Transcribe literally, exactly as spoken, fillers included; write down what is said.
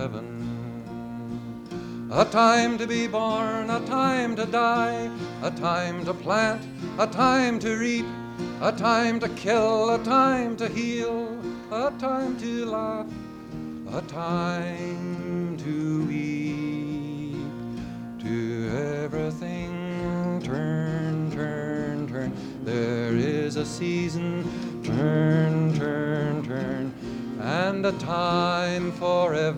heaven. A time to be born, a time to die, a time to plant, a time to reap, a time to kill, a time to heal, a time to laugh, a time to weep. To everything turn, turn, turn. There is a season, turn, turn, turn, and a time for every